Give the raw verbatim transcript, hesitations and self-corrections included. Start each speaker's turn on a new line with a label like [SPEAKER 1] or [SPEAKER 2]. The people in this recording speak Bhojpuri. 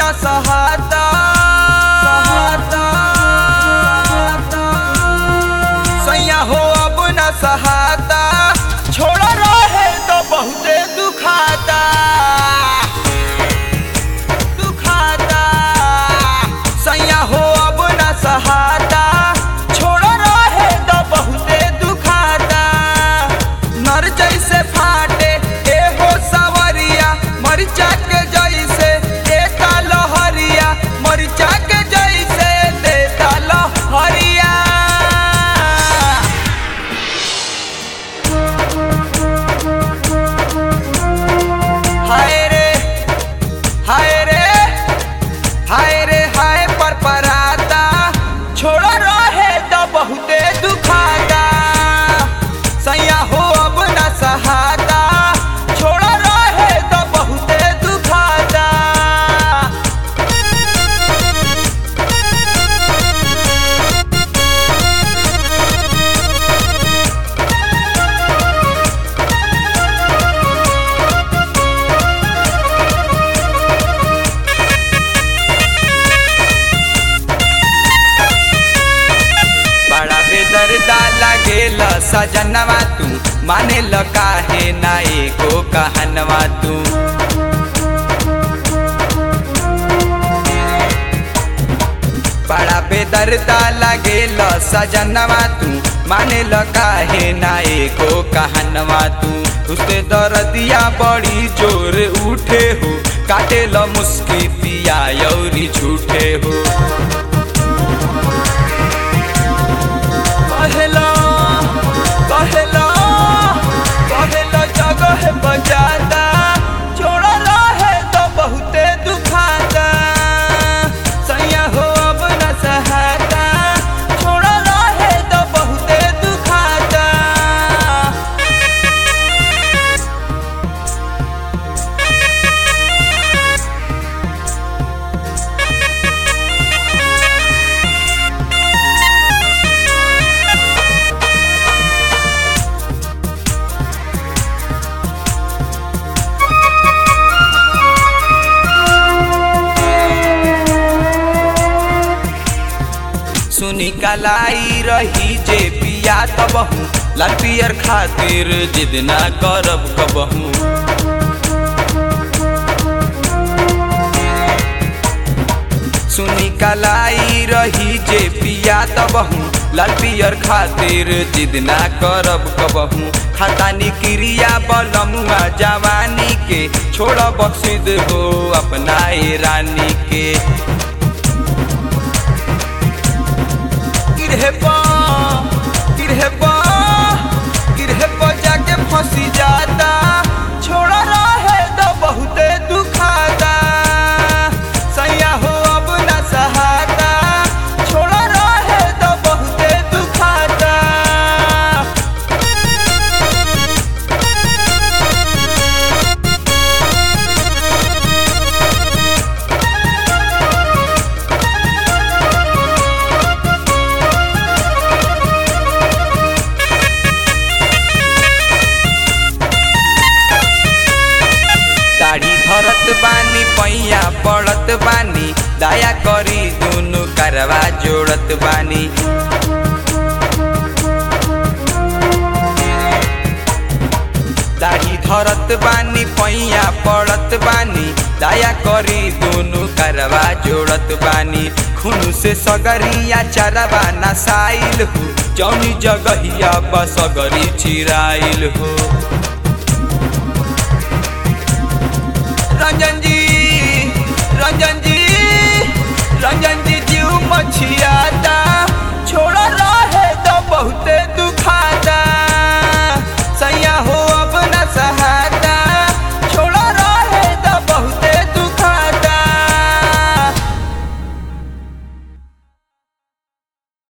[SPEAKER 1] न सहाता सैया हो अब न सहाता छोड़ रहे तो बहुते दुखाता दुखाता सैया हो अब न सहाता छोड़ रहे तो बहुते दुखाता नर जैसे फाटे ए हो सवरिया मरिचा के जैसे देता लहरिया मरिचा के जैसे देता लहरिया हाय रे हाय रे हाय रे हाय पर पराता छोड़ रहे तो बहुते दुखाता सैया हो अब न सहाता छोड़ रहे तो बहुते दुखाता बड़ा बेदर्दा लागेला सजनवा तू माने ल काहे ना एको कहनवा तू बड़ा बेदर्दा लागेला सजनवा तू माने ल काहे ना एको कहनवा तू उससे दर्दिया बड़ी जोर उठे हो काटे ल मुस्की पिया यौरी झूठे हो कहला कहला कहला जगह बजाता छोड़ रहे तो बहुते दुखाता सैया हो अब न सहाता छोड़ रहे तो बहुते दुखाता सुनी कलाई रही जे पिया तबहू लाल पियर खातिर जिद ना करब कबहू सुनी कलाई रही जे पिया तबहू लाल पियर खातिर जिद ना करब कबहू खतानी क्रिया बलमुआ जवानी के छोड़ बख्शिद हो अपना रानी के किरहपा किरहपा किरहपा जाके फंसी जाता छोड़ रहे तो बहुते दुखाता सैया हो अब न सहाता छोड़ रहे तो बहुते दुखाता दाढ़ी धरत बानी पैया पड़त बानी दया करी दुनु करवा जोड़त बानी दाढ़ी धरत बानी पैया पड़त बानी दया करी दुनु करवा जोड़त बानी खून से सगरिया चरवा नसाइल हो जौनी जगहिया बसगरी चिराइल हो रंजन